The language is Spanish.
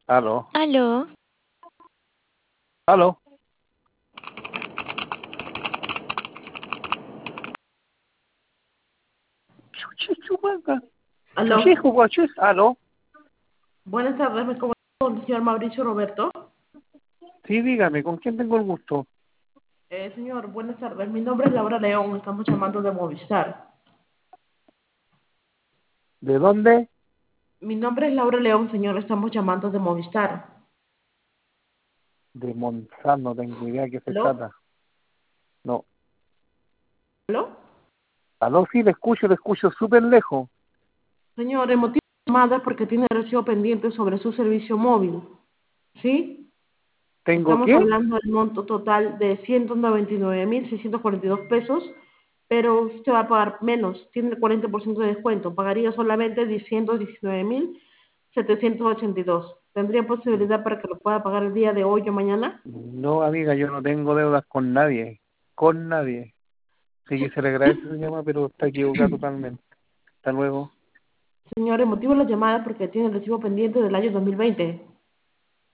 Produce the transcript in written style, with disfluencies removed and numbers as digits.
Aló, Aló, aló. Chuchichumaca. Aló, Chuchijo, guachus. Aló. buenas tardes, me comunico con el señor Mauricio Roberto. Sí, dígame, ¿con quién tengo el gusto? Señor, buenas tardes, mi nombre es Laura León, estamos llamando de Movistar. ¿De dónde? Mi nombre es Laura León, señor, estamos llamando de Movistar. De Monsanto, no tengo idea de qué se ¿Aló? trata. No. ¿Aló? Aló, sí, le escucho súper lejos. Señor, el motivo de llamada es porque tiene recibo pendiente sobre su servicio móvil, ¿sí? ¿Tengo Estamos qué? hablando del monto total de 199.642 pesos, pero usted va a pagar menos, tiene el 40% de descuento, pagaría solamente 119.782. ¿Tendría posibilidad para que lo pueda pagar el día de hoy o mañana? No, amiga, yo no tengo deudas con nadie. Con nadie. Sí que se le agradece su llamada, pero está equivocada totalmente. Hasta luego. Señor, el motivo de la llamada es porque tiene el recibo pendiente del año 2020.